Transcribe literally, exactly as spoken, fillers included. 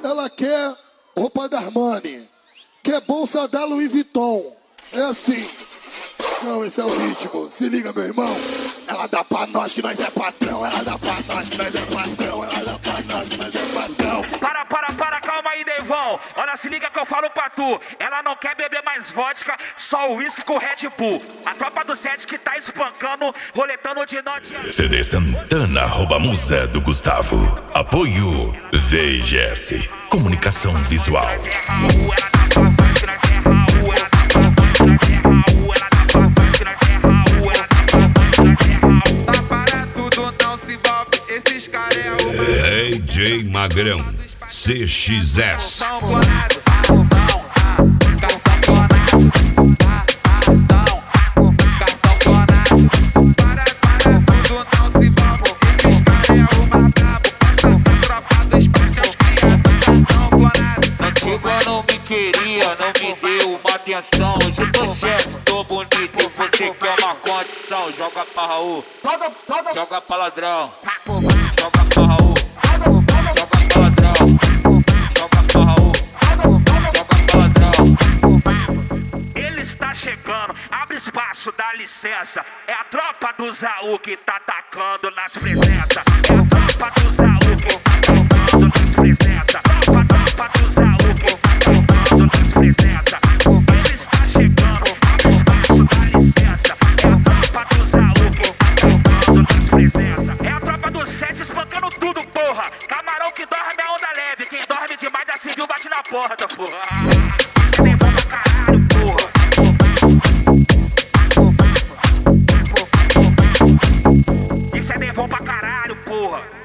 ela quer roupa da Armani, quer bolsa da Louis Vuitton. É assim. Não, esse é o ritmo. Se liga, meu irmão. Ela dá pra nós que nós é patrão. Ela dá pra nós que nós é patrão. Ela dá pra nós que nós é patrão. Para, para, para, calma aí, Devão. Olha, se liga que eu falo pra tu. Ela não quer beber mais vodka, só uísque com Red Bull. A tropa do sete que tá espancando, roletando de norte. C D Santana rouba musa do Gustavo. Apoio V G S. Comunicação visual. D J Magrão, C X S. Antiga não me queria, não me deu uma atenção. Hoje eu tô chefe, tô bonito, você quer uma condição. Joga pra Raul, joga pra ladrão, joga pra Raul, joga pra ladrão, joga pra Raul, joga pra ladrão. Ele está chegando, abre espaço, dá licença. É a tropa do Zaú que tá atacando nas presenças. É a tropa do Zaú que tá atacando nas presenças. Tropa, tropa do Zaú que tá atacando nas presenças. Ele está chegando, abre espaço, dá licença. É a tropa do Zaú que tá atacando nas presenças. É a tropa do sete espancando tudo, porra. Camarão que dorme é onda leve. Quem dorme demais da civil bate na porta, porra. Isso é bom pra caralho, porra. Isso é devão pra caralho, porra.